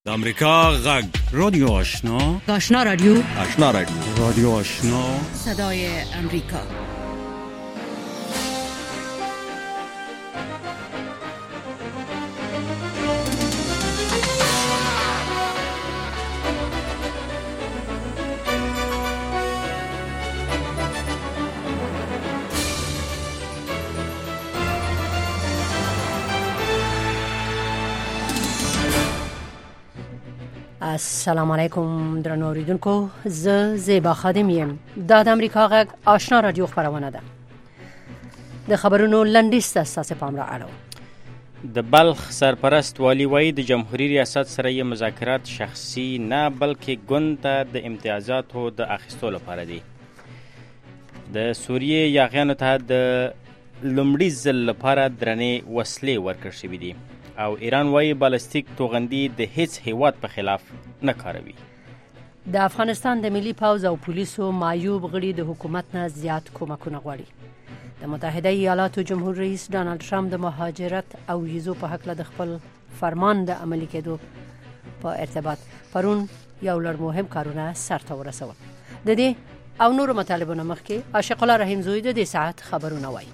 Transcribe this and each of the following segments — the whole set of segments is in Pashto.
د امریکا غږ رادیو آشنا رادیو رادیو آشنا صدای امریکا. السلام علیکم درنو اوریدونکو، زه زیبا خادم یم. د امریکا غږ آشنا رادیو خبرونه ده. د خبرونو لنډیس تاسو پام را اړو. د بلخ سرپرست والی وایي د جمهوریت ریاست سره یې مذاکرات شخصي نه بلکې ګوند ته د امتیازاتو د اخیستو لپاره دي. د سوریې یاغیانو ته د لومړي ځل لپاره درنې وسلې ورکړل شوې دي او ایران وایي بالستیک توغندي د هیڅ هیواد په خلاف نه کاروي. د افغانستان د ملي پوځ او پولیسو معیوب غړي د حکومت نه زیات کومکونه غواړي. د متحده ایالاتو جمهور رئیس ډانلډ ټرمپ د مهاجرت او ویزو په حق د خپل فرمان د عملي کېدو په ارتباط پرون یو لړ مهم کارونه سرته ورسول. د دې او نور مطالبونو مخکې عاشق الله رحیم زوی د دې ساعت خبرونه وایي.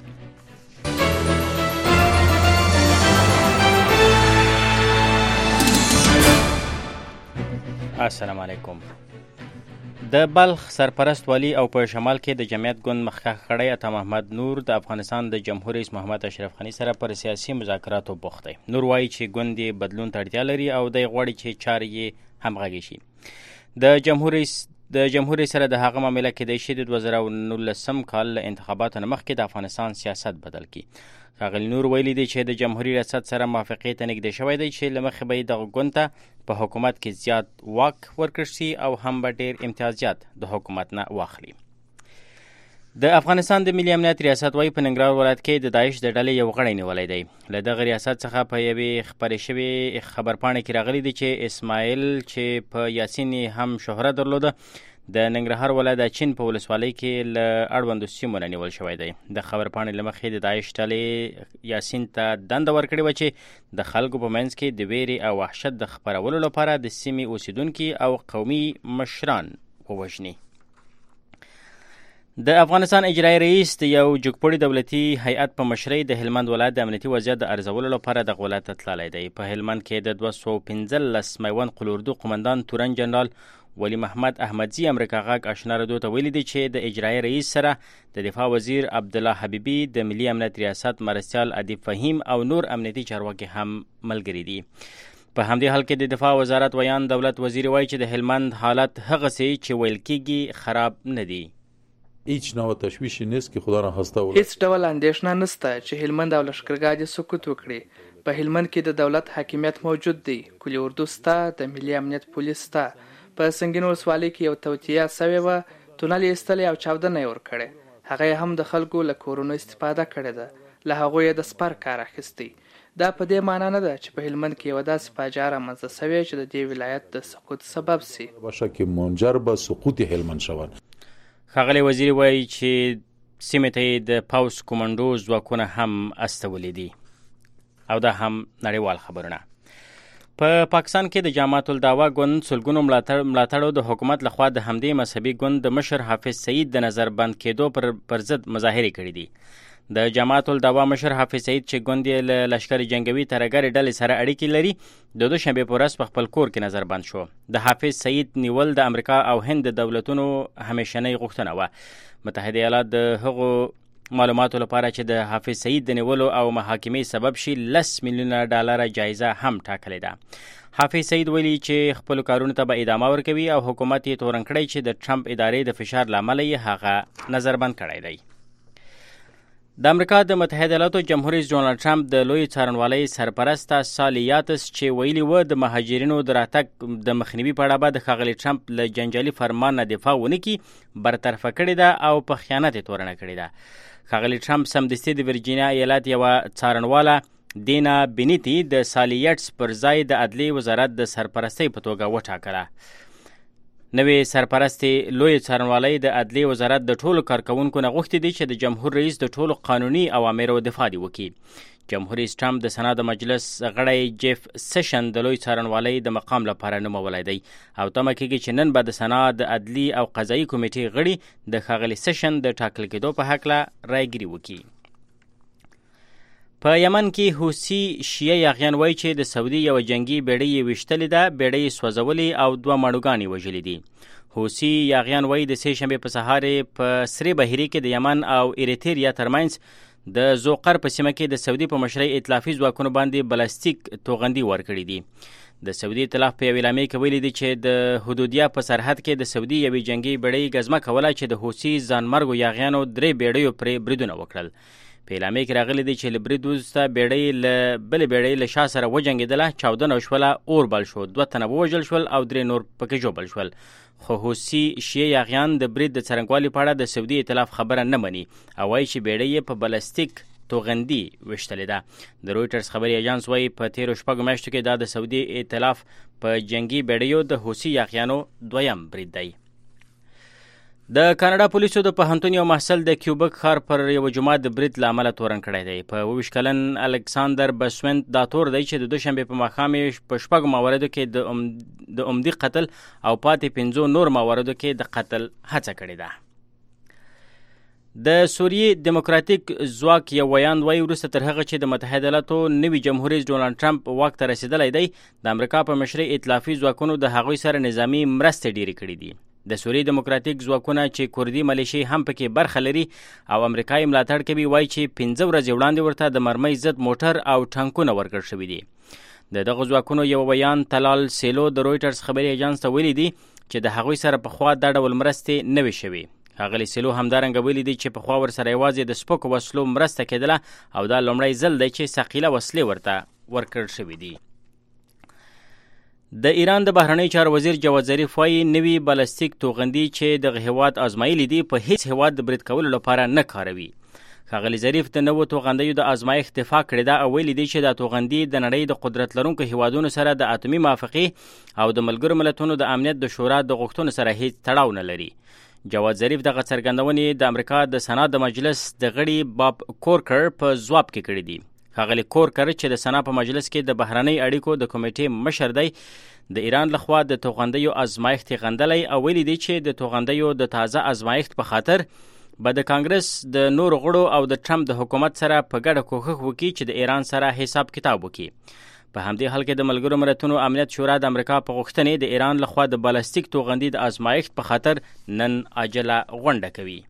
السلام علیکم. د بلخ سرپرست والی او په شمال کې د جمعیت ګوند مخکښ غړی عطا محمد نور د افغانستان د جمهور رئیس محمد اشرف غني سره پر سیاسي مذاکراتو بوخت دی. نور وایي چې ګوند یې بدلون ته اړتیا لري او دی غواړي چې چارې یې همغږې شي. د جمهور رئیس سره د هغه معامله کېدای شي د 2019 کال له انتخاباتو نه مخکې د افغانستان سیاست بدل کړي. ښاغلي نور ویلي دی چې د جمهوریت ریاست سره موافقې ته نږدې شوی دی چې له مخې به یې دغه ګوند ته په حکومت کې زیات واک ورکړل شي او هم به ډېر امتیازات د حکومت نه واخلي. د افغانستان د ملي امنیت ریاست وایي په ننګرهار ولایت کې د داعش د ډلې یو غړی نیولی دی. له دغه ریاست څخه په یوې خپرې شوې خبرپاڼې کې راغلی دی چې اسماعیل چې په یاسین هم شهرت درلوده د ننګرهار ولایت د چین په ولسوالۍ کې له اړوندو سیمو نه نیول شوی دی. د خبرپاڼې له مخې د داعش ډلې یاسین ته دنده ورکړې وه چې د خلکو په منځ کې د ویرې او وحشت د خپرولو لپاره د سیمې اوسیدونکي او قومي مشران ووژني. د افغانستان اجرایي رئیس د یو جګپوړي دولتي هیئت په مشرۍ د هلمند ولایت د امنیتي وضعیت د ارزولو لپاره دغه ولایت ته تللی دی. په هلمند کې د 215 میوند قلوردو قمندان تورن جنرال ولی محمد احمدزی امریکا غږ آشنا رادیو ته ویلي دی چې د اجرایي رئیس سره د دفاع وزیر عبدالله حبیبي، د ملي امنیت ریاست مرستیال ادیب فهیم او نور امنیتي چارواکي هم ملګري دي. په همدې حال کې د دفاع وزارت ویان دولت وزیر وایي چې د هلمند حالت هغسې چې ویل کېږي خراب نه دی. هیچ نوع تشویشی نیست که خدا نخواسته هیڅ ډول اندېښنه نشته چې هلمند او لښکرګاه دې سقوط وکړي. په هلمند کې د دولت حاکمیت موجود دی. کلي اردو سته، د ملي امنیت پولیس سته. په سنګین ولسوالۍ کې یو توطیه سوې وه، تونل یې ایستلی او چاودنه یې ورکړې. هغه هم د خلکو له کورونو استفاده کړې ده. له هغوی یې د سپر کار اخیستی. دا په دې معنا نه ده چې په هلمند کې یوه داسې فاجعه رامنځته سوې چې د دې ولایت د سقوط سبب سي. باشه که منجر به سقوط هلمند شود. ښاغلی وزیر وایي چې سیمې ته یې د پوځ کومنډو ځواکونه هم استولي دي. او دا هم نړیوال خبرونه. په پاکستان کې د جماعت الدعوه ګوند سلګونو ملاتړو د حکومت لخوا د همدې مذهبي ګوند د مشر حافظ سعید د نظر بند کېدو پر ضد مظاهرې کړي دي. د جماعت الدعوه مشر حافظ سعید چې ګوند یې له لشکر جنگوي ترهګرې ډلې سره اړیکې لري د دوشنبې په ورځ په خپل کور کې نظر بند شو. د حافظ سعید نیول د امریکا او هند د دولتونو همیشنۍ غوښتنه وه. متحده ایالات د هغو معلوماتو لپاره چې د حافظ سعید د نیولو او محاکمې سبب شي 10 میلیونه ډالر جایزه هم ټاکلې ده. حافظ سعید ویلي چې خپل کارونو ته به ادامه ورکوي او حکومت یې تورن کړی چې د ټرمپ ادارې د فشار له امله یې هغه نظربند کړی دی. د امریکا د متحده ایالاتو جمهور رئیس ډانلډ ټرمپ د لوی څارنوالۍ سرپرسته سالی یاتس چې ویلي و د مهاجرینو د راتګ د مخنیوي په اړه به د ښاغلي ټرمپ له جنجالي فرمان نه دفاع ونه کړي برطرفه کړې ده او په خیانت یې تورنه کړې ده. ښاغلي ټرمپ سمدستي د ورجینیا ایالت یوه څارنواله دینا بینیتی د سالی یاتس پر ځای د عدلیې وزارت د سرپرستۍ په توګه وټاکله. نوې سرپرستې لوی څارنوالۍ د عدلیې وزارت د ټولو کارکوونکو نه غوښتي دي چې د جمهور رئیس د ټولو قانوني اوامرو دفاع دې وکړي. جمهور رئیس ټرمپ د سنا د مجلس غړی جیف سیشن د لوی څارنوالۍ د مقام لپاره نومولی دی او تمه کېږي چې نن به د سنا د عدلي او قضایي کمیټې غړي د ښاغلي سیشن د ټاکل کېدو په هکله رایګیري وکړي. په یمن کې حوثي شیعه یاغیان وایي چې د سعودي یوه جنګي بیړۍ یې ویشتلې ده، بیړۍ یې سوځولې او 2 ماړوګان یې وژلي دي. حوثي یاغیان وایي د سې شنبې په سهار په سرې بحیرې کې د یمن او ایریتریا ترمنځ د زوقر په سیمه کې د سعودي په مشرۍ ائتلافي ځواکونو باندې بلاستیک توغندي ورکړي دي. د سعودي ائتلاف په یوې اعلامیې کې ویلي دي چې د حدودیه په سرحد کې د سعودي یوې جنګي بیړۍ ګزمه کوله چې د حوثي ځانمرګو یاغیانو 3 بیړیو پرې بریدونه وکړل. په اعلامیې کې راغلي دي چې له برید وروسته بیړۍ له بلې بیړۍ له شا سره وجنګېدله، چاودنه وشوله، اور بل شو، 2 تنه ووژل شول او 3 نور پکې ژوبل شول. خو حوثي شیعه یاغیان د برید د څرنګوالي په اړه د سعودي ائتلاف خبره نه مني او وایي چې بیړۍ یې په بلاستیک توغندي ویشتلې ده. د رویټرز خبري ایجانس وایي په تیرو 6 میاشتو کې دا د سعودي ائتلاف په جنگي بیړیو د حوثي یاغیانو 2یم برید دی. د کاناډا پولیسو د پوهنتون یو محصل د کیوبک ښار پر یو جومات د برید له امله تورن کړی دی. په 22 کلن الکساندر بسوینت دا تور دی چې د دوشنبې په ماښام په 6 مواردو کې د عمدي قتل او پاتې 15 نور مواردو کې د قتل هڅه کړې ده. د سوریې دیموکراتیک ځواک یو ویاند وایي وروسته تر هغه چې د متحده ایالاتو نوي جمهور رئیس ډونالډ ټرمپ واک ته رسېدلی دی، د امریکا په مشرۍ ائتلافي ځواکونو د هغوی سره نظامي مرستې ډېرې کړي دي. د سوریې دیموکراتیک ځواکونه چې کوردي ملیشې هم پکې برخه لري او امریکایي ملاتړ کوي وایي چې 15 ورځې وړاندې ورته د مرمۍ ضد موټر او ټانکونه ورکړل شوي دي. د دغه ځواکونو یو ویان تلال سیلو د رویټرز خبري ایجانس ته ویلي دي چې د هغوی سره پخوا دا ډول مرستې نه وي شوي. ښاغلي سیلو همدارنګه ویلي دي چې پخوا ورسره یوازې د سپکو وسلو مرسته کېدله او دا لومړی ځل دی چې ثقیله وسلې ورته ورکړل شوي دي. د ایران د بهرنی چارو وزیر جواد ظریف وایي نوي بلاستیک توغندي چې دغه هیواد آزمایلي دي په هیڅ هیواد د برید کولو لپاره نه کاروي. ښاغلي ظریف د نوو توغندیو د آزمایښت دفاع کړې ده او ویلي دي چې دا توغندي د نړۍ د قدرت لرونکو هیوادونو سره د اتومي موافقې او د ملګرو ملتونو د امنیت د شورا د غوښتنو سره هیڅ تړاو نه لري. جواد ظریف دغه څرګندونې د امریکا د سنا د مجلس د غړي باب کورکر په ځواب کې کړې دي. ښاغلي کورکر چې د سنا په مجلس کې د بهرنۍ اړیکو د کمیټې مشر دی، د ایران لخوا د توغندیو آزمایښت یې غندلی او ویلي دی چې د توغندیو د تازه آزمایښت په خاطر به د کانګرس د نورو غړو او د ټرمپ د حکومت سره په ګډه کوښښ وکړي چې د ایران سره حساب کتاب وکړي. په همدې حال کې د ملګرو ملتونو امنیت شورا د امریکا په غوښتنې د ایران لخوا د بلاستیک توغندي د آزمایښت په خاطر نن عاجله غونډه کوي.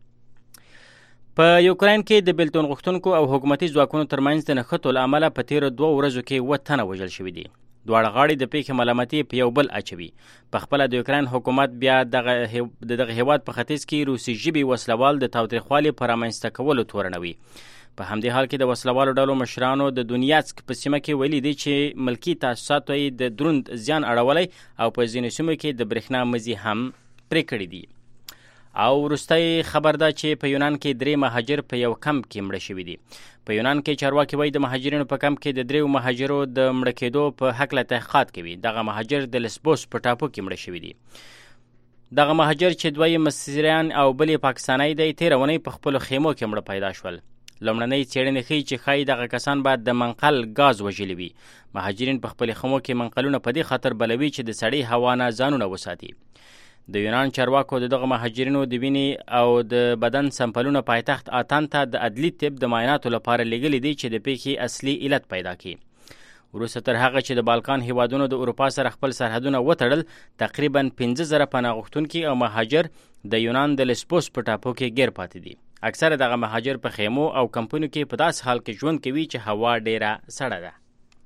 په یوکراین کې د بیلتون غوښتونکو او حکومتي ځواکونو ترمنځ د نښتو له امله په تیرو 2 ورځو کې 7 تنه وژل شوي دي. دواړه غاړې د پیښې ملامتي په یو بل اچوي. په خپله د یوکراین حکومت بیا دغه هیواد په ختیځ کې روسي ژبې وسلوال د تاوتریخوالي په رامنځته کولو تورنوي. په همدې حال کې د وسلوالو ډلو مشرانو د دونیاتسک په سیمه کې ویلي دي چې ملکي تاسیساتو یې د دروند زیان اړولی او په ځینو سیمو کې د برېښنا مزي هم پرې کړي دي. او وروستی خبر ده چې په یونان کې 3 مهاجر په یو کمپ کې مړه شوي دي. په یونان کې چارواکي وایي د مهاجرینو په کمپ کې د 3 مهاجرو د مړه کېدو په هکله تحقیقات کوي. دغه مهاجر د لسبوس په ټاپو کې مړه شوي دي. دغه مهاجر چې 2 مصریان او بل پاکستانی دی، تېره اونۍ په خپلو خیمو کې مړه پیدا شول. لومړنۍ څېړنې ښیي چې ښایي دغه کسان به د منقل ګاز وژلي وي. مهاجرین په خپلې خیمو کې منقلونه په دې خاطر بلوي چې د سړې هوا نه ځانونه وساتي. د یونان چارواکو د دغه مهاجرینو د وینې او د بدن سمپلونه پایتخت آتن ته د عدلي طب د معایناتو لپاره لیږلي دي چې د پیښې اصلي علت پیدا کړي. وروسته تر هغه چې د بالکان هیوادونو د اروپا سره خپل سرحدونه وتړل، تقریبا 15,000 پناه غوښتونکي او مهاجر د یونان د لسبوس په ټاپو کې ګیر پاتې دي. اکثره دغه مهاجر په خیمو او کمپونو کې په داس حال کې ژوند کوي چې هوا ډیره سړه ده.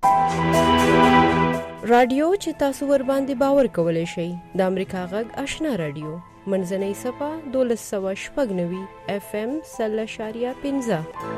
رادیو چې تاسو ور باندې باور کولای شئ د امریکا غږ آشنا رادیو منځنۍ صفه 1296 FM 0.15.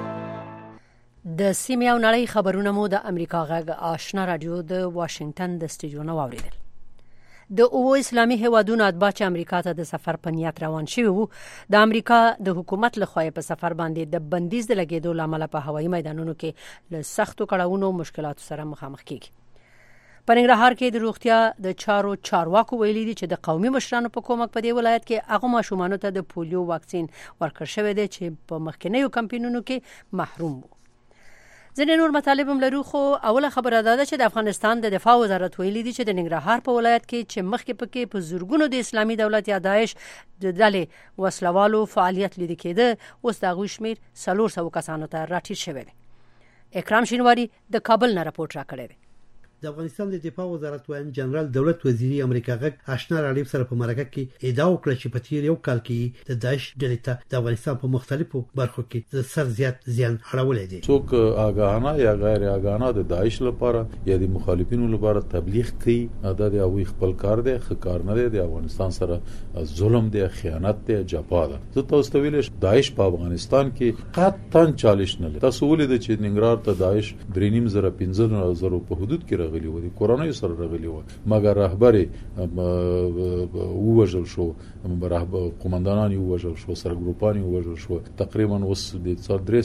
د سیمې او نړۍ خبرونه مو د امریکا غږ آشنا رادیو د واشنگټن د سټوډیو نه واوریدل. د اسلامي هیوادونو اتباع چې امریکا ته د سفر په نیت روان شوي وو، د امریکا د حکومت له خوا په سفر باندې د بندیز د لګېدو له امله په هوایي میدانونو کې له سختو کړاوونو مشکلاتو سره مخامخ کیږي. په ننګرهار کې د روغتیا د چارواکو ویلي دي چې د قومي مشرانو په کومک په دې ولایت کې هغه ماشومانو ته د پولیو واکسین ورکړل شوی دی چې په مخکنیو کمپاینونو کې محروم وو. ځینې نور مطالب هم لرو، خو اوله خبره دا ده چې د افغانستان د دفاع وزارت ویلي دي چې د ننګرهار په ولایت کې چې مخکې پکې په زورګونو د اسلامي دولت یا داعش د ډلې وسلوالو فعالیت لیدل کېده، اوس د هغوی شمېر 400 کسانو ته راټیټ شوی دی. اکرام شینواری د کابل نه راپورټ راکړی دی. د افغانستان د دفاع وزارت وایي جنرال دولت وزیری امریکا غږ آشنا راډیو سره په مرکه کې ادعا وکړه چې په تیر یو کال کې د داعش ډلې ته د افغانستان په مختلفو برخو کې د سر زیات زیان اړولی دی. څوک آگاهانه یا غیر آگاهانه د داعش لپاره یا د مخالفینو لپاره تبلیغ کوي، دا د هغوی خپل کار دی، ښه کار نه دی. د افغانستان سره ظلم دی، خیانت دی، جفا ده. زه تاسو ته ویل داعش په افغانستان کې قطعا چالش نه لري. تاسو ولید چې ننګرهار ته داعش 3.5 په حدود کې راغلی و، د کورونو سره راغلی و، مګر رهبر ووژل شو، قومندانان ووژل شو، سرګروپان ووژل شو. تقریبا اوس د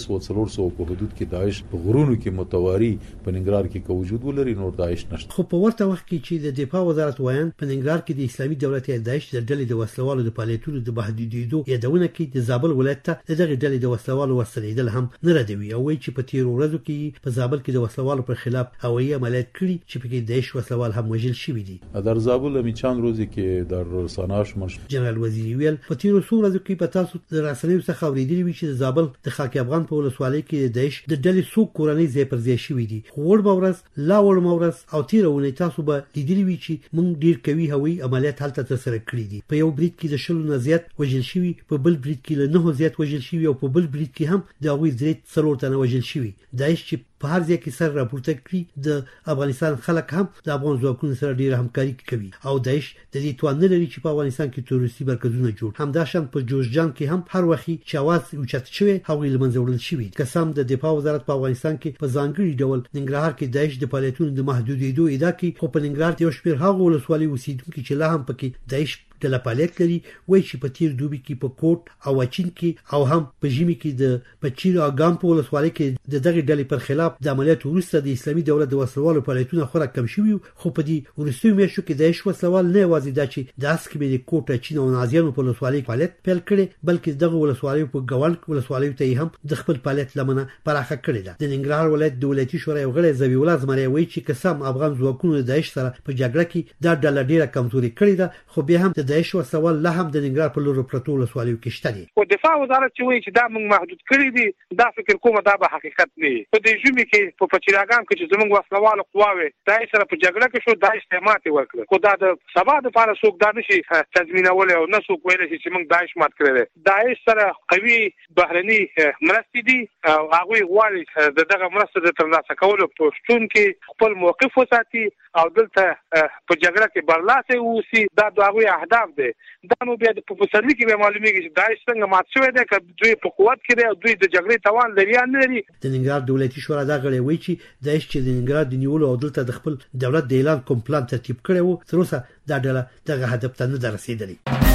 300 په حدود کې داعش په غرونو کې متواری په ننګرهار کې وجود ولري، نور داعش نشته. خو په ورته وخت کې چې د دفاع وزارت وایي په ننګرهار کې د اسلامي دولت یا داعش د ډلې د وسلوالو د فعالیتونو د محدودیدو یادونه کوي، د زابل ولایت ته دغه ډلې د وسلوالو ورسېدل هم نه ردوي، او وایي چې په تیر ورځو کې په زابل کې د وسلوالو پر خلاف هوایي عملیات کړي چې پکې داعش وسلوال هم وژل شوي دي. در زابل می چند روزی که در رسانه‌اش جنرال وزیری ویل په تیر څو ورځو کې په تاسو د رسنیو څخه اوریدلی وی چې د زابل د خاک افغان په ولسوالۍ کې داعش د ډلې څو کورنۍ ځای پر ځای شوي دي. وړ مورز لا وړ مورز او تیرونه تاسو به لیدلی وی چې موږ ډیر کوي هوایي عملیات هلته ترسره کړي دي. په یو برید کې د 10 نه زیات وژل شوي، په بل برید کې له 9 زیات وژل شوي، او په بل برید کې هم د هغوی درې 4 تنه وژل شوي. داعش چې په هر ځای کې سر راپورته کړي، د افغانستان خلک هم د افغان ځواکونو سره ډیره همکاري کوي، او داعش د دې توان نه لري چې په افغانستان کې تروریستي مرکزونه جوړ. همداشان په جوزجان کې هم هر وخت چې اواز اوچت شوی هغوی له منځه وړل شوي. قسم د دفاع وزارت په افغانستان کې په ځانګړي ډول ننګرهار کې داعش د فعالیتونو د محدودیدو ادعا کوي، خو په ننګرهار یو شمېر هغه ولسوالۍ اوسیدونکي چې لا هم پکې داعش د فعالیت لري وایي چې په تیر دوبي کې په کوټ او اچین کې او هم په ژمي کې د پچیر او ګام په ولسوالۍ کې د دغه ډلې پر خلاف د عملیات وروسته د اسلامي دولت د وسلوالو فعالیتونه خورا کم شوي، خو په دې وروستیو میاشتو کې داعش وسلوال نه یوازې دا چې د اسکې د کوټ اچین او نازیانو په ولسوالۍ فعالیت پیل کړي، بلکې دغه ولسوالۍ په ګوالک ولسوالۍ ته هم د خپل فعالیت لمنه پراخه کړې ده. د ننګرهار ولایت د ولایتي شورا یو غړی زوی الله زمری وایي چې قسم افغان ځواکونو د داعش سره په جګړه کې دا ډله ډیره کمزوري کړې ده، خو بیا هم د داعش وسلوال هم د ننګرهار په لور پروتو ولسوالۍ کې شته دي. او دفاع وزارت چې وایي چې دا موږ محدود کړی دي، دا فکر کوم دا به حقیقت نه وي. په دې ژمي کې په پچیراګام کې چې زموږ وسلوال قواوي داعش سره په جګړه کې شو، داعش ته ماتې ورکړه، خو دا د سبا د لپاره څوک دا نشي تضمینول او نه څوک ویل چې موږ داعش مات کړی. داعش سره قوي بهرني مرستې دي او هغه غواړي دغه مرسته د ترلاسه کولو په شتون کې خپل موقف وساتي او دلته په جګړه کې برلاسه اوسي. دا د هغه اهداف دي. دا نو بیا په پسرلي کې به معلومیږي چې داعش څنګه مات شوی دی، که دوی په قوت کې دی او دوی د جګړې توان لري یا نه لري. د ننګرهار دولتي شورا دا غړي وایي چې داعش چې د ننګرهار د نیولو او دلته د خپل دولت د اعلان کوم پلان ترتیب کړی وو، تر اوسه دا ډله دغه هدف ته نه ده رسېدلې.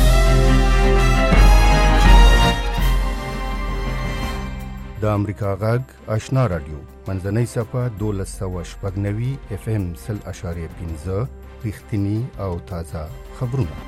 د امریکا غږ آشنا راډیو منځنۍ صفحه 1290 FM 0.5 رښتینی او تازه خبرونه.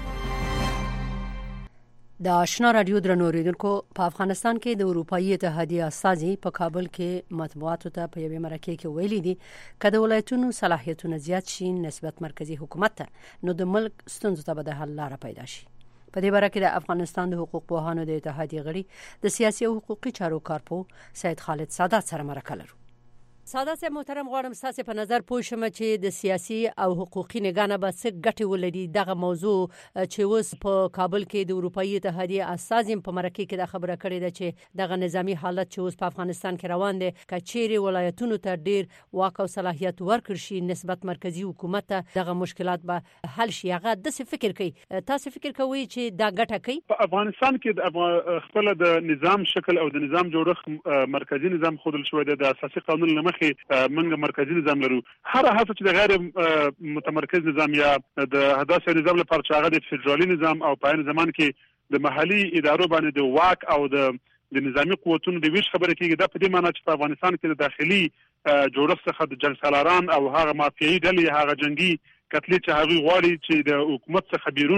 د آشنا رادیو درنو اوریدونکو، په افغانستان کې د اروپאי اتحادیه استازي په کابل کې مطبوعاتو ته په یوه مرکه کې ویلي دي که د ولایتونو صلاحیتونه زیات شي نسبت مرکزی حکومت ته، نو د ملک ستونزو ته به د حل لاره پیدا شي. په دې باره کې د افغانستان د حقوق پوهانو د اتحادیې غړي د سیاسي او حقوقي چارو کارپو سید خالد سادات سره مرکه لرو. سادات صاحب محترم، غواړم ستاسو په نظر پوه شم چې د سیاسي او حقوقي نگاه نه به څه ګټې ولري دغه موضوع چې اوس په کابل کې د اروپאי اتحادیې استازي په مرکه کې د خبره کړې ده چې دغه نظامی حالت چې اوس په افغانستان کې روان دی، کچېرې ولایتونو ته ډیر واک او صلاحیت ورکړ شي نسبت مرکزی حکومت ته، دغه مشکلات به حل شي. هغه د فکر کوي، تاسو فکر کوئ چې دا ګټه کوي؟ په افغانستان کې خپل د نظام شکل او د نظام جوړښت مرکزی نظام خودل شوی د اساسي قانون لمخې منګه مرکزی نظام لرو. هر هڅه چې د غیر متمرکز نظام یا د هداسي نظام لپاره چې هغه د فدرالي نظام او په زمان کې د محلي ادارو باندې د واک او د نظامی قوتونو د ویش خبره کېږي، دا په دې معنی چې په افغانستان کې د داخلي جوړښت څخه د جنګسالاران او هغه مافیایي ډلې، هغه جنگي کتلې چې هغه غواړي چې د حکومت څخه بیرون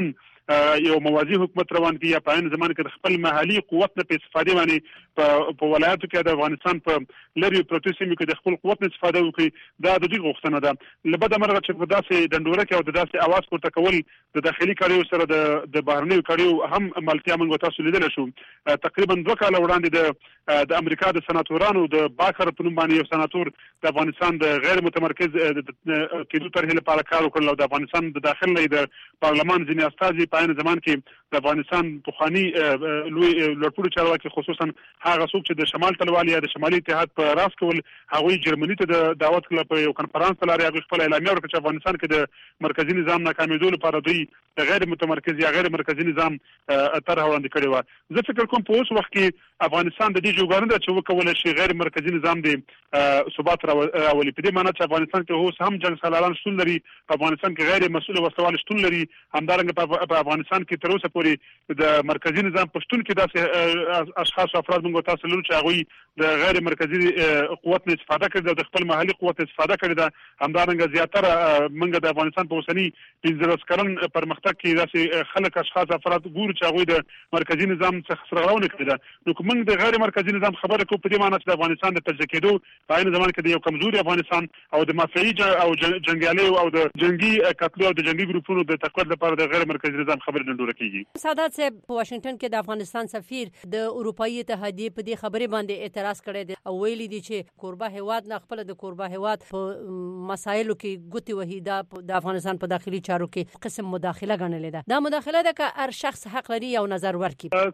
یو موازی حکومت روان کی یا په ان زمانه کې خپل محلي قوت نه په استفاده باندې په ولایتو کې د افغانستان په لری پروتو سیمو کې د خپل قوت نه استفاده وکړي دا د دې غوښتنه ده لبد مرغه چې په داسې ډنډوره کې او د داسې आवाज پورته کول د داخلي کاریو سره د بهرنیو کاریو هم ملتیا موږ تاسو لیدل شو تقریبا 2 کال وړاندې د امریکا د سناتورانو د باکر په نوم باندې یو سناتور د افغانستان د غیر متمرکز کېدو طرح لپاره کار وکړ او د افغانستان د داخلي د پارلمان ځینې استازي په ان زمان کې د افغانستان پخوانی لوی لوړپوړو چارواکي خصوصا هغه څوک چې د شمال طلوالي یا د شمالي اتحاد په راس کول هغه جرمني ته د دعوت کړ په یو کانفرنس لاري هغه خپل اعلامیه ورکړه چې افغانستان کې د مرکزی نظام ناکامېدو لپاره دوی د غیر متمرکز یا غیر مرکزی نظام طرح وړاندې کړی و زه فکر کوم په اوس وخت کې افغانستان د دې جوګارنده چې وکول شي غیر مرکزی نظام دی ثبات راولي په دې معنی چې افغانستان کې اوس هم جنگ سالاران شتون لري په افغانستان کې غیر مسؤل وسوال شتون لري همدارنګه په افغانستان کې تر اوسه پورې د مرکزی نظام پښتون کې داسې اشخاص افراد موږ تاسو لرو چې هغه د غیر مرکزی قوت نه استفاده کوي د خپل محلي قوت استفاده کوي دا همدارنګه زیاتره موږ د افغانستان په اوسنی 15 کلن پرمختګ کې داسې خلک اشخاص افراد ګورو چې هغه د مرکزی نظام څخه سرغړونه کوي نو موږ د غیر مرکزی نظام خبره کوو په دې معنی چې د افغانستان د تجزیه کېدو په عین زمان کې د یو کمزوري افغانستان او د مافیایي او جنگیالیو او د جنگي قتلو او د جنگي ګروپونو د تقویت لپاره د غیر مرکزی نظام خبره ډنډوره کیږي سادات صاحب په واشنگټن کې د افغانستان سفیر د اروپאי اتحادیې په دې خبره باندې اعتراض کړی دی او ویلي دی چې کوربه هیواد نه خپل د کوربه هیواد په مسایلو کې ګوتی وحیده د افغانستان په داخلي چارو کې قسم مداخله ګڼلې ده دا مداخله ده که هر شخص حق لري یو نظر ورکړي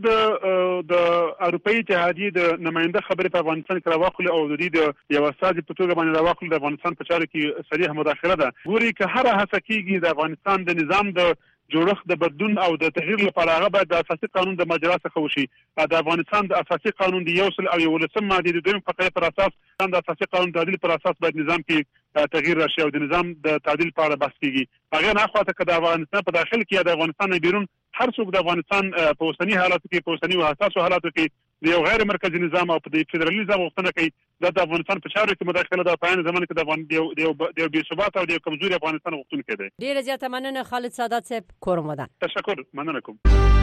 کوم د اروپאי اتحادیې د نماینده خبرې په افغانستان کې راوخلې او د دې د یو استاد په توګه باندې راوخلې د افغانستان په چارو کې صریح مداخله ده ګوري که هر هڅه کیږي د افغانستان د نظام د جوړښت د بدلون او د تغییر لپاره هغه باید د اساسي قانون د مجرا څخه وشي د افغانستان د اساسي قانون د 1 ماده د دویم فقره پر اساس د اساسي قانون تعدیل پر اساس باید نظام کې تغییر راشي او د نظام د تعدیل لپاره بحث کیږي هغه نه خواته که د افغانستان په داخل کې یا د افغانستان نه بیرون هر څوک د افغانستان په اوسنی حالاتو کې په اوسنی او حساسو حالاتو کې د یو غیر مرکزی نظام او د فدرالیزم غوښتنه کوي د افغانستان په چارو کې مداخله ده په عین زمان کې د بې ثبات او د کمزوري افغانستان غوښتونکي دي ډیره زیاته مننه خالد سادات صاحب کورمدان تشکر مننه کوم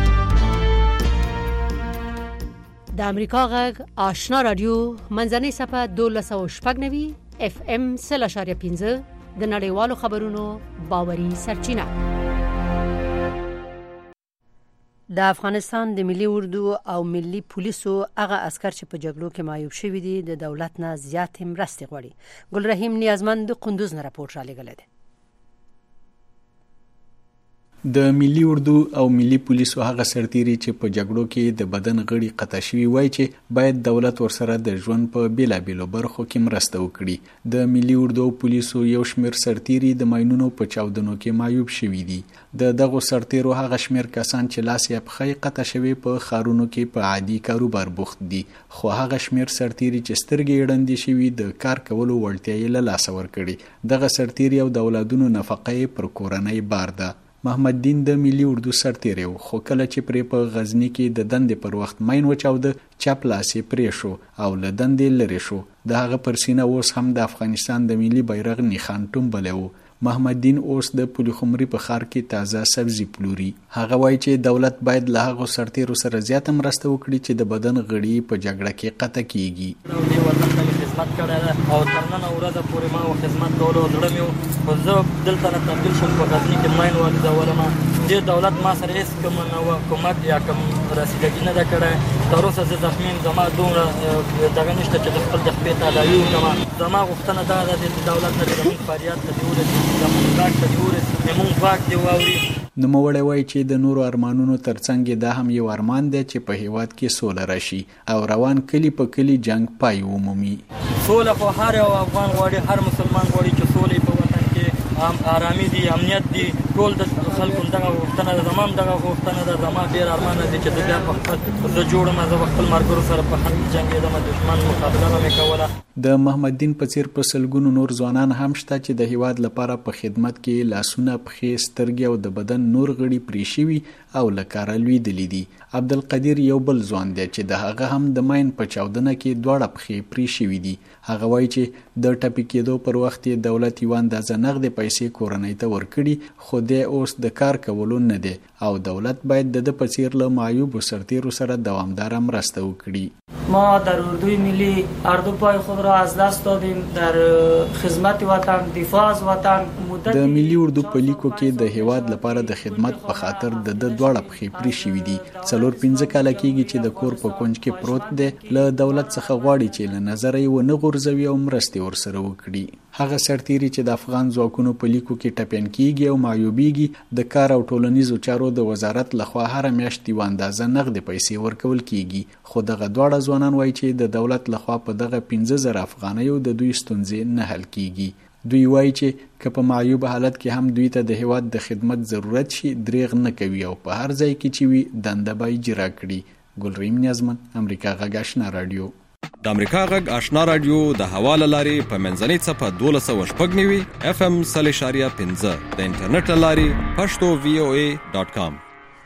د امریکا غږ آشنا رادیو منځنۍ صفه 1290 اف ام 0.15 د نړیوالو خبرونو باوري سرچینه د افغانستان د ملي اردو او ملي پولیسو هغه عسكر چې په جګړو کې معیوب شوي دي د دولت نه زیات مرستې غواړي ګل رحیم نیازمند د قندوز نه راپور را لګل دی د ملي اردو او ملي پولیسو هغه سرتیري چې په جګړو کې د بدن غړي قطع شوي وای چې باید دولت ورسره د ژوند په بیلابیلو برخو کې مرسته وکړي د ملي اردو او پولیسو یو شمېر سرتیري د ماینونو په چاودنو کې معیوب شوي دي د دغه سرتیرو هغه شمېر کسان چې لاس یې په خی قطع شوي په خارونو کې په عادي کاروبار بوخت دي خو هغه شمېر سرتیري چې سترګې ړندې شوي د کار کولو وړتیا یې له لاسه ورکړي دغه سرتیري او د اولادونو نفقه پر کورنۍ بار ده محمد دین د ملي اردو سرتیری خو کله چې پرې په غزنی کې د دندې پر وخت ماین وچاوده چپ لاس یې پرې شو او له دندې لرې شو د هغه پر سینه اوس هم د افغانستان د ملي بیرغ نښان ټومبلی و محمد دین اوس د پلخمري په ښار کې تازه سبزي پلوري هغه وایي چې دولت باید له هغو سرتیرو سره زیاته مرسته وکړي چې د بدن غړي په جګړه کې قطع کیږي خدمت کړی او تر نن ورځ پورې ما خدمت کولو زړه مې خو زه دلته نه تبدیل شوم په غزني کې ماین والدولم دې دولت ما سره هېڅ کوم کومک یا کوم رسیدګي نه ده کړی تر اوسه زه زخمي یم زما دومره دغه نشته چې د خپل د خپې تداوي وکړم زما غوښتنه دا ده چې دولت نه زموږ فریاد ته دې ورسي زموږ غږ ته دې ورسي زموږ غږ دې واوري نوموړی وایي چې د نورو ارمانونو ترڅنګ دا هم یو ارمان دی چې په هیواد کې سوله راشي او روان کلی په کلی جنگ پای ومومي سوله خو هر یو افغان غواړي هر مسلمان غواړي چې سوله په وطن کې آرامي دي امنیت دي ټول د خلکو دغه غوښتنه ده زما هم دغه غوښتنه ده زما ډېر ارمان دی چې زه بیا په خپل زه جوړم زه به خپل ملګرو سره په حق جنګېدم دښمن مقابله به مې کوله د محمد دین په څیر په سلګونو نور ځوانان هم شته چې د هیواد لپاره په خدمت کې لاسونه پښې سترګې او د بدن نور غړي پرې شوي او له کاره لوېدلي دي عبدالقدیر یو بل ځوان دی چې د هغه هم د ماین په چاودنه کې دواړه پښې پرې شوي دي هغه وایي چې د ټپي کېدو پر وخت دولت یو اندازه نغدې پیسې کورنۍ ته ورکړي خو دی اوس د کار کولو نه دی او دولت باید د پڅیر له معیوب سرتیرو سره دوامدار مرسته وکړي. ما در اردوی ملی اردو پای خود را از دست دادیم. در خدمت وطن، دفاع از وطن د ملي اردو په لیکو کې د هیواد لپاره د خدمت په خاطر د دواړه پخې پرې شوي دي. 4-5 کاله کېږي چې د کور په کونج کې پروت دی. له دولت څخه غواړي چې له نظره یې ونه غورځوي او مرستې ورسره وکړي. هغه سرتیري چې د افغان ځواکونو په لیکو کې ټپیان کېږي او معیوبیږي د کار او ټولنیزو چارو د وزارت لخوا هر میاشت یوه اندازه نغدې پیسې ورکول کېږي. خو دغه دواړه ځوانان وایي چې د دولت لخوا په دغه 15,000 افغانیو د دوی ستونزې نه حل کېږي. دوی وایي چې که په معیوب حالت کې هم دوی ته د هیواد د خدمت ضرورت شي دریغ نه کوي او په هر ځای کې چې وي دنده به اجرا کړي. ګلریم نیازمن، امریکا غږ آشنا رادیو. د امریکا غږ آشنا رادیو د حواله لاري په منځنۍ صفه 12.9 FM 0.5 د انټرنیټ لاري pashto.voa.com.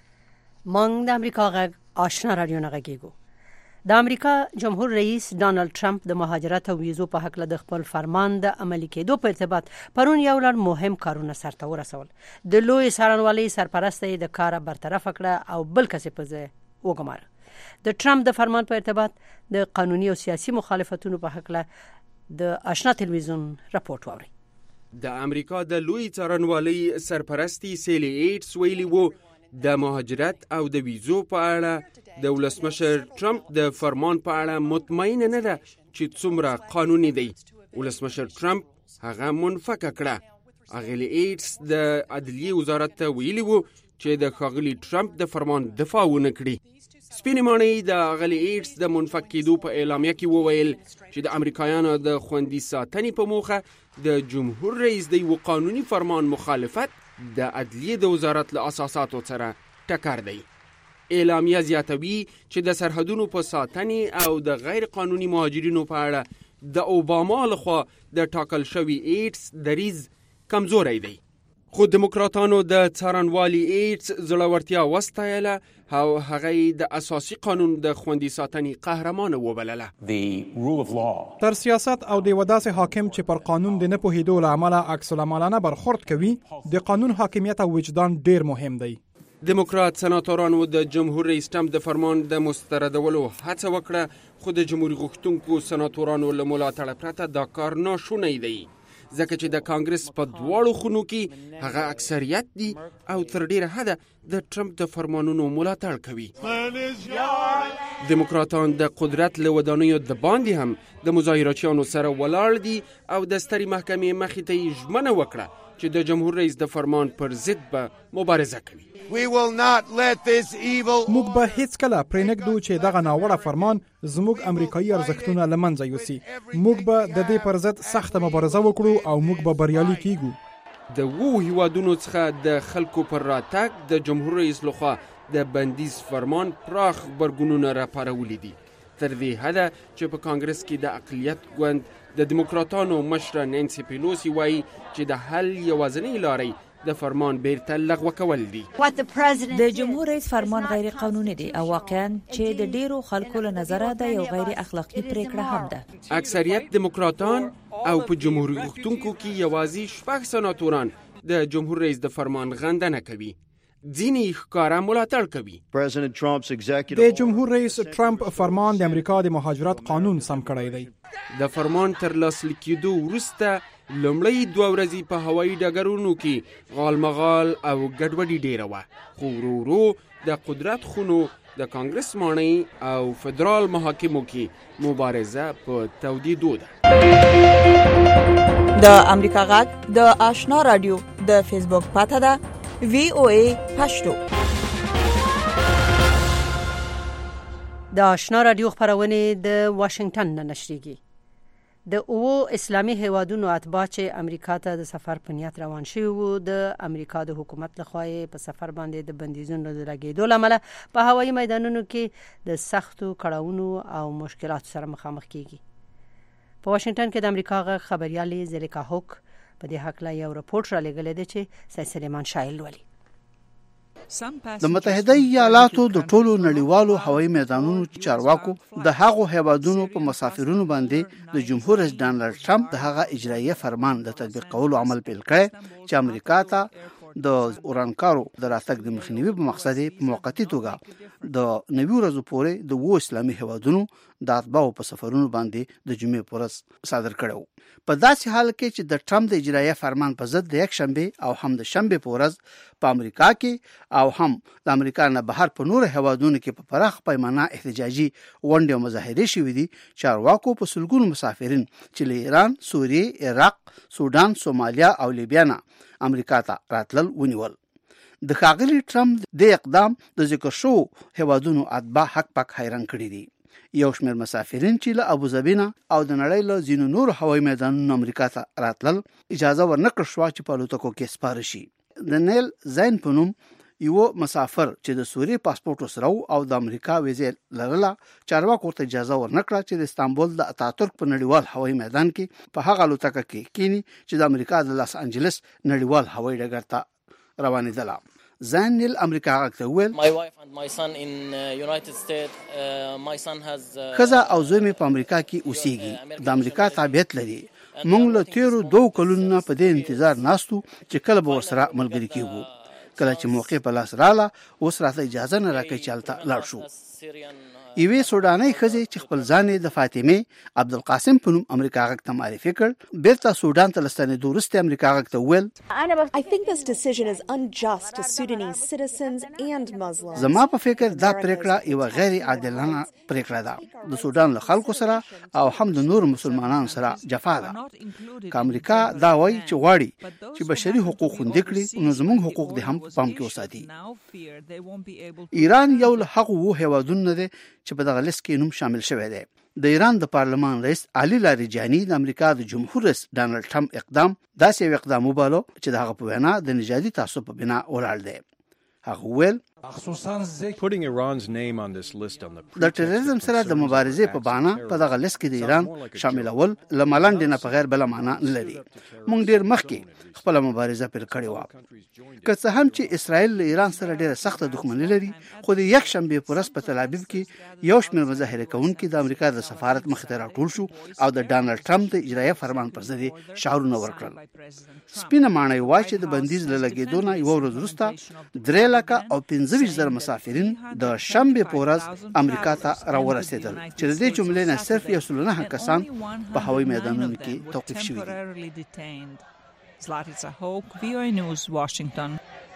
مونږ د امریکا غږ آشنا رادیو نه غږیږو. د امریکا جمهور رئیس ډانلډ ټرمپ د مهاجرت او ویزو په حق له خپل فرمان د عملي کېدو په ارتباط پرون یو لړ مهم کارونه سرته ورسول. د لوی څارنوالۍ سرپرست یې د کار برطرف کړه او بل کس په ځای وګمار. د ټرمپ د فرمان په ارتباط د قانوني او سیاسي مخالفتونو په حق له د آشنا تلویزیون راپورټ ووري. د امریکا د لوی څارنوالۍ سرپرستی سیلی ایټس ویلي وو د مهاجرت او د ویزو په اړه د ولسمشر ټرمپ د فرمان په اړه مطمئن نه ده چې څومره قانوني دی. ولسمشر ټرمپ هغه منفکه کړه. اغلی ایټس د عدلیه وزارت ته ویلي وو چې د ښاغلي ټرمپ د فرمان دفاع ونه کړي. سپینې ماڼۍ د اغلی ایټس د منفک کېدو په اعلامیه کې وویل چې د امریکایانو د خوندي ساتنې په موخه د جمهور رئیس د یو قانوني فرمان مخالفت د عدلیه د وزارت له اساساتو سره ټکر دی. اعلامیه زیاتوي چې د سرحدونو په ساتنې او د غیر قانوني مهاجرینو په اړه د اوباما لخوا د ټاکل شوي ایټس دریز کمزوری دی. خو دیموکراتانو د څارنوالي ایټس زړورتیا وستایله او هغه د اساسي قانون د خوندي ساتنې قهرمان وبلله. تر سیاست او د وداسې حاکم چې پر قانون د نه پوهېدو له امله عکس العملانه برخورد کوي د قانون حاکمیت او وجدان ډیر مهم دی. دیموکرات سناتورانو د جمهور رئیس ټرمپ د فرمان د مستردولو هڅه وکړه، خو د جمهوریت غوښتونکو سناتورانو له ملاتړه پرته دا کار ناشونی دی، ځکه چې د کانګرس په دواړو خونو کې هغه اکثریت دي او تر ډیره حده د ټرمپ د فرمانونو ملاتړ کوي. دیموکراتان د قدرت له ودانیو د باندې هم د مظاهراتچیانو سره ولاړ دي او د سترې محکمې مخې ته یې ژمنه وکړه چې د جمهور رئیس د فرمان پر ضد به مبارزه کوي. موږ به هیڅ کله پرې نږدو چې دغه ناوړه فرمان زموږ امریکایي ارزښتونه له منځه یوسي. موږ به د دې پر ضد سخته مبارزه وکړو او موږ به بریالي کیږو. د هیوادونو څخه د خلکو پر راتګ د جمهور رئیس لخوا د بندیز فرمان پراخ غبرګونونه راپارولي دي، تر دې حده چې په کانګرس کې د اقلیت ګوند د دیموکراتانو مشره نانسي پیلوسی وایي چې د حل یوازینۍ لارې د فرمان بیرته لغوه کول دي. د جمهور رئیس فرمان غیر قانوني دی او واقعا چې د ډیرو خلکو له نظره د یو غیر اخلاقی پریکړه هم ده. اکثریت دیموکراتان او په جمهوریت غوښتونکو کې یوازې 6 سناتوران د جمهور رئیس د فرمان غندنه کوي. ځینې ښکاره ملاتړ کوي. د جمهور رئیس ټرمپ فرمان د امریکا د مهاجرت قانون سم کړی دی. د فرمان تر لاسلیک کېدو وروسته لومړی 2 ورځې په هوایي ډګرونو کې غالمغال او ګډوډي ډیره وه، خو ورو د قدرت خونو د کانګرس ماڼۍ او فدرال محاکمو کې مبارزه په تودېدو ده. د امریکا غږ د آشنا رادیو د فیسبوک پاته ده VOA پښتو. د آشنا رادیو خبرونه د واشنگټن نه نشریږي. د اسلامي هیوادونو اتباع چې امریکا ته د سفر په نیت روان شوي وو، د امریکا د حکومت لخوا په سفر باندې د بندیزونو د لګېدو له امله په هوایي میدانونو کې د سختو کړاوونو او مشکلاتو سره مخامخ کیږي. په واشنگټن کې د امریکا غږ خبريالې زلیکا هوک په دې حق لا یو راپورټ را لګلې دی چې سید سلیمان شایل ولي. د متحده ایالاتو د ټولو نړیوالو هوایي میدانونو چارواکو د هغو هیوادونو په مسافرونو باندې د جمهور رئیس ډانلډ ټرمپ د هغه اجرایي فرمان د تطبیق کولو عمل پیل کړی چې امریکا ته د اورانکارو د راتګ د مخنیوي په مقصد په موقتی توګه د 90 ورځې پورې د وو اسلامي هیوادونو د اتباعو په سفرونو باندې د جمعې پورز صادر کړو. په داسې حال کې چې د ټرمپ د اجرایه فرمان په ضد د یک شنبه او هم د شنبه پورز په امریکا کې او هم د امریکا نه بهر په نور هیوادونو کې په پراخ پیمانه احتجاجي غونډې او مظاهرې شوې دي، چارواکو په سلګونو مسافرین چې له ایران، سوریې، عراق، سودان، سومالیا او لیبیا نه امریکا ته راتلل ونیول. د ښاغلي ټرمپ د اقدام د ذکر شو هیوادونو اتباع حق پک حیران کړي دي. یو شمېر مسافرین چې له ابوظبي نه او د نړۍ له ځینو نورو هوایي میدانونو امریکا ته راتلل اجازه ورنکړه شوه چې په الوتکو کې سپاره شي. د نیل زین په نوم یو مسافر چې د سوریې پاسپورت سره او د امریکا ویزه لرله، چارواکو ورته اجازه ورنکړه چې د استانبول د اتاتورک په نړیوال هوایي میدان کې په هغه الوتکه کې کینی چې د امریکا د لاس انجلس نړیوال هوایي ډګر ته روانېدله. زین نیل امریکا غاکته ویل خزه او زوی مې په امریکا کې اوسېږي، د امریکا تابعیت لري. موږ له تیرو 2 کلونو په دې انتظار ناستو چې کله به ورسره ملګري کېږو. کله چې موقع په لاس رااله اوس راته اجازه نه راکړي چې هلته لاړ شو. یوې سودانۍ ښځې چې خپل ځان د فاطمه عبدالقاسم په نوم امریکا غاک ته معرفي کړ، بیرته سودان ته لستنېدو وروسته امریکا غاک ته وویل زما په فکر دا پریکړه یوه غیر عادلانه پریکړه ده. د سودان له خلکو سره او هم د نورو مسلمانانو سره جفا ده. که امریکا دا وایي چې غواړي چې بشري حقوق خوندي کړي نو زموږ حقوق دې هم په پام کې وساتي. ایران یو له هغو هیوادونو دی چې په دغه لیست کې نوم شامل شوی دی. د ایران د پارلمان رئیس علي لاریجاني د امریکا د جمهور رئیس ډانلډ ټرمپ اقدام داسې یو اقدام وباله چې د هغه په وینا د نژادي تعصب په بنا ولاړ دی. هغه ویل د ټیرریزم سره د مبارزې په بهانه په دغه لیست کې د ایران شاملول له ملنډې نه په غیر بله معنا نه لري. موږ ډېر مخکې خپله مبارزه پیل کړې وه. که څه هم چې اسرائیل له ایران سره ډېره سخته دښمني لري، خو د یک شنبې په ورځ په تل ابیب کې یو شمېر مظاهره کوونکي د امریکا د سفارت مخې ته راټول شو او د ډانلډ ټرمپ د اجرایه فرمان پر ضد یې شعارونه ورکړل. سپینه ماڼۍ وایي چې د بندیز له لګېدو نه یوه ورځ وروسته 3,25,000 مسافرین د شنبې په ورځ امریکا ته راورسېدل، چې د دې جملې نه صرف 109 کسان په هوایي میدانونو کې توقیف شوي دي. Zlatica Hoke, VOA News, Washington.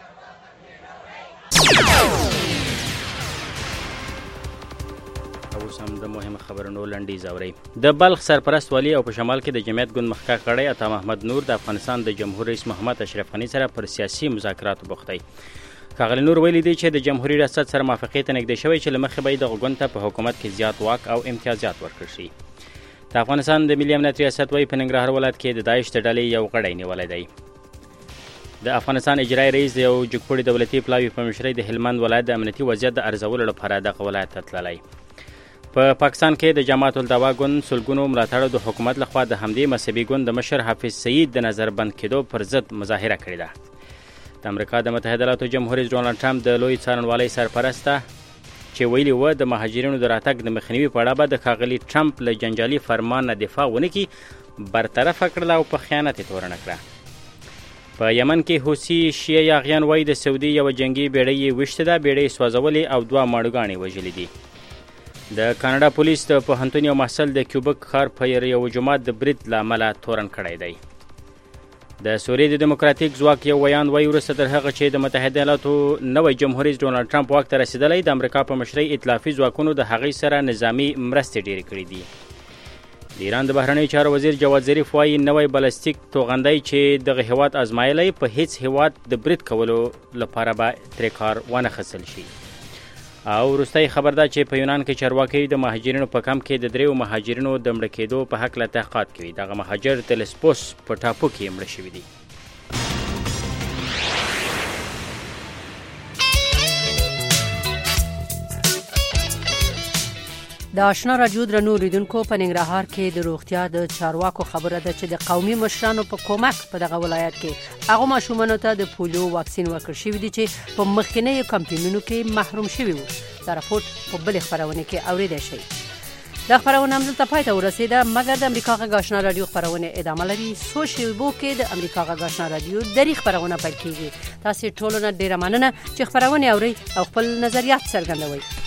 اوس هم د مهم خبرونو لنډیز اورئ. د بلخ سرپرست والی او په شمال کې د جمعیت ګوند مخکښ غړی عطا محمد نور د افغانستان د جمهور رئیس محمد اشرف غني سره پر سیاسي مذاکراتو بوخت دی. ښاغلي نور ویلي دی چې د جمهوریت ریاست سره موافقې ته نږدې شوی چې له مخې به یې دغه ګوند ته په حکومت کې زیات واک او امتیازات ورکړل شي. د افغانستان د ملي امنیت ریاست وايي په ننګرهار ولایت کې د داعش د ډلې یو غړی نیولی دی. د افغانستان اجرایي رئیس د یو جګپوړي دولتي پلاوي په مشرۍ د هلمند ولایت د امنیتي وضعیت د ارزولو لپاره دغه ولایت ته تللی. په پاکستان کې د جماعت الدعوا ګوند سلګونو ملاتړو د حکومت لخوا د همدې مذهبي ګوند د مشر حافظ سعید د نظربند کېدو پر ضد مظاهره کړې ده. د امریکا د متحده ایالاتو جمهور رئیس ډونالډ ټرمپ د لوی څارنوالۍ سرپرسته چې ویلي و د مهاجرینو د راتګ د مخنیوي په اړه به د ښاغلي ټرمپ له جنجالي فرمان نه دفاع ونه کړي، برطرفه کړله او په خیانت یې تورنه کړه. په یمن کې حوثي شیعه یاغیان وایي د سعودي یوه جنګي بیړۍ یې ویشتې ده، بیړۍ یې سوځولې او 2 ماړوګانې وژلې دي. د کاناډا پولیس د پوهنتون یو محصل د کیوبک ښار په یو جومات د برید له امله تورن کړی دی. د سوریې د دیموکراتیک ځواک یو ویان وایي وروسته تر هغه چې د متحده ایالاتو نوی جمهور رئیس ډونالډ ټرمپ واک ته رسېدلی، د امریکا په مشرۍ ائتلافي ځواکونو د هغې سره نظامي مرستې ډېرې کړې دي. د ایران د بهرنیو چارو وزیر جواد ظریف وایي نوی بالستیک توغندی چې دغه هیواد ازمایلی په هیڅ هیواد د برید کولو لپاره به ترې کار ونه خیستل شي. او وروستی خبر ده چې په یونان کې چارواکي د مهاجرینو په کمپ کې د 3 مهاجرینو د مړه کېدو په هکله تحقیقات کوي. دغه مهاجر د لسبوس په ټاپو کې مړه شوي دي. د آشنا راډیو درنو اوریدونکو په ننګرهار کې د روغتیا د چارواکو خبره ده چې د قومي مشرانو په کومک په دغه ولایت کې هغه ماشومانو ته د پولیو واکسین ورکړل شوی دی چې په مخکینیو کمپاینونو کې محروم شوي وو. دا راپورټ په بلې خپرونه کې اوریدای شئ. د خبرونه هم دلته پای ته ورسېده، مګر د امریکا غږ آشنا رادیو خبرونه ادامه لري. سوشل بو کې د امریکا غږ آشنا رادیو درې خبرونه پیل کیږي. تاسو ټولو نه ډیره مننه چې خبرونه اورئ او خپل نظریات څرګندوئ.